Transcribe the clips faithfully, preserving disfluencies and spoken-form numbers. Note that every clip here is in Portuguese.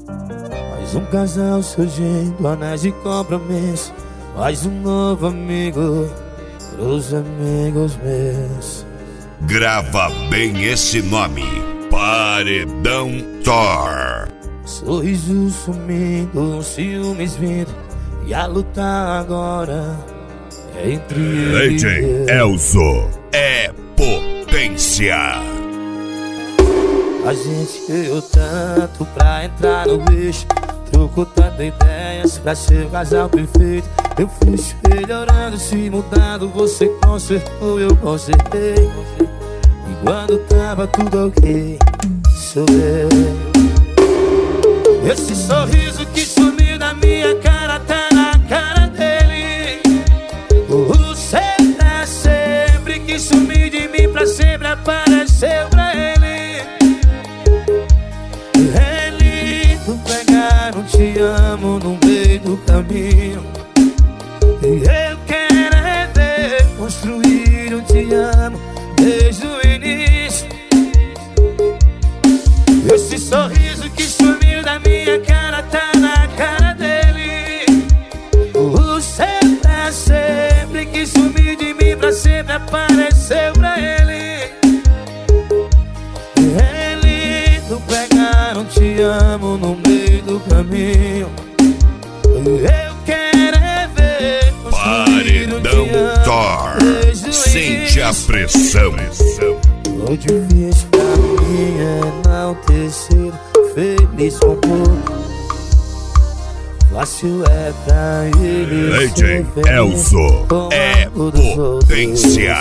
Mais um casal surgindo, anéis de compromisso. Mais um novo amigo pros amigos meus. Grava bem esse nome: Paredão Thor. Sorriso sumindo, ciúmes vindo, e a luta agora é entre ele D J Elzo é potência. A gente ganhou tanto pra entrar no bicho, trocou tantas ideias pra ser o casal perfeito. Eu fui se melhorando, se mudando, você consertou, eu consertei. E quando tava tudo ok, sou eu. Esse sorriso que sumiu da minha cara tá na cara dele. O ser pra sempre que sumiu de mim pra sempre apareceu pra ele. É lindo pegar um te amo no meio do caminho. Eu quero é ver construir um te amo desde o início. Esse sorriso que sumiu da minha cara tá na cara dele. O ser pra sempre que sumiu de mim pra sempre apareceu pra ele. É lindo pegar um te amo no meio do caminho. Eu quero é ver Paredão Thor. Sente a pressão. O difícil pra mim é não ter sido feliz com pouco. Fácil é pra ele D J ser feliz Elzo com é algo dos potência.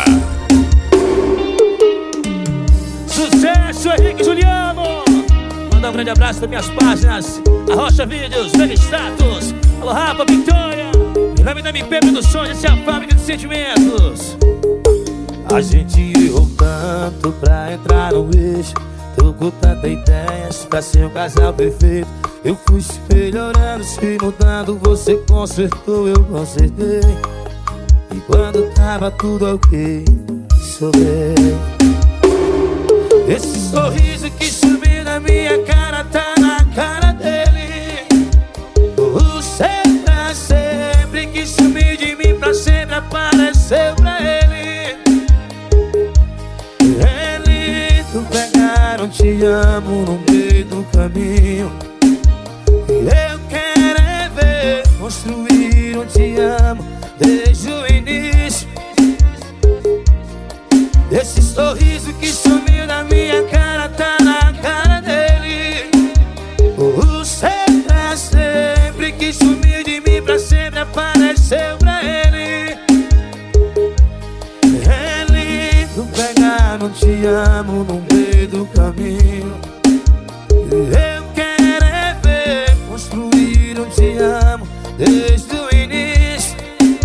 Sucesso, Henrique Juliano. Mandar um grande abraço das minhas páginas: Arrocha Vídeos, Vega Status, Alô Rafa, Victoria. Em nome da M P Produções, essa é a fábrica de sentimentos. A gente errou tanto pra entrar no eixo, trocou tantas ideias pra ser um casal perfeito. Eu fui se melhorando, se mudando, você consertou, eu consertei. E quando tava tudo ok, sou eu. Esse sorriso que sumiu da minha cara tá na cara dele. O ser pra sempre que sumiu de mim pra sempre apareceu pra ele. É lindo pegar um te amo no meio do caminho. Eu quero é ver construir um te amo desde o início. Esse sorriso que sumiu da minha cara tá na cara dele. O ser pra sempre que sumiu de mim pra sempre apareceu pra ele. É lindo pegar um te amo no meio do caminho. Eu quero é ver construir um te amo desde o início.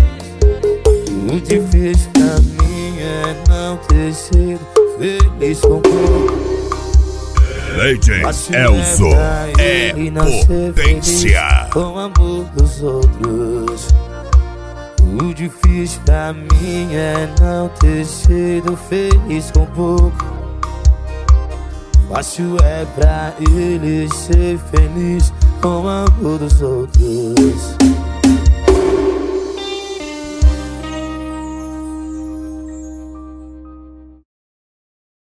O difícil pra mim é não ter sido feliz com pouco. D J Elzo é potência. Com o amor dos outros. O difícil pra mim é não ter sido feliz com pouco. Fácil é pra ele ser feliz com o amor dos outros.